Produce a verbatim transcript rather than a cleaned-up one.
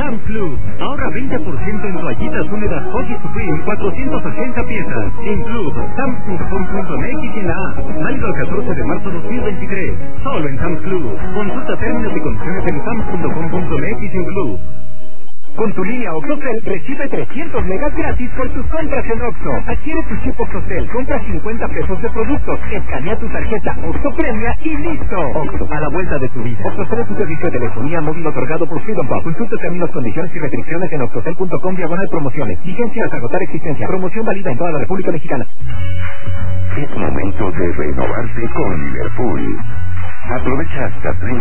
Sam's Club. Ahorra veinte por ciento en toallitas húmedas Huggy Supreme, cuatrocientas ochenta piezas. En Club, sams punto com punto m x y en la app. Válido el catorce de marzo de dos mil veintitrés. Solo en Sam's Club. Consulta términos y condiciones en sams punto com punto m x y en Club. Con tu línea OxoCell recibe trescientos megas gratis por tus compras en Oxxo. Adquiere tu chip OxoCell, compra cincuenta pesos de productos, escanea tu tarjeta Oxxo Premia y listo. Oxxo, a la vuelta de tu vida. OxoCell es tu servicio de telefonía móvil otorgado por Freedom Pop. Consulta términos, condiciones y restricciones en oxocell punto com diagonal promociones. Vigencia hasta agotar existencia. Promoción válida en toda la República Mexicana. Es momento de renovarse con Liverpool. Aprovecha hasta treinta